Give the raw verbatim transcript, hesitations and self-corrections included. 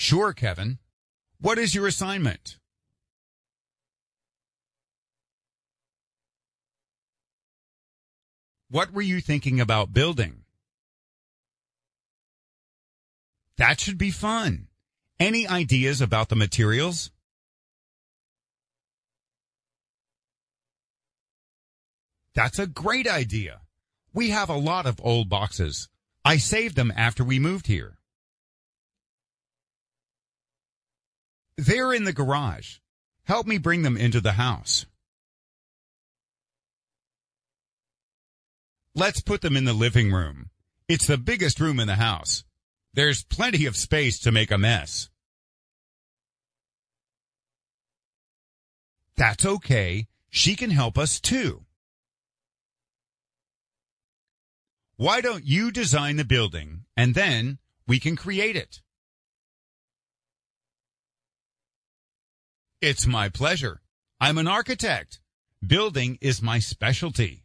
Sure, Kevin. What is your assignment? What were you thinking about building? That should be fun. Any ideas about the materials? That's a great idea. We have a lot of old boxes. I saved them after we moved here. They're in the garage. Help me bring them into the house. Let's put them in the living room. It's the biggest room in the house. There's plenty of space to make a mess. That's okay. She can help us too. Why don't you design the building and then we can create it? It's my pleasure. I'm an architect. Building is my specialty.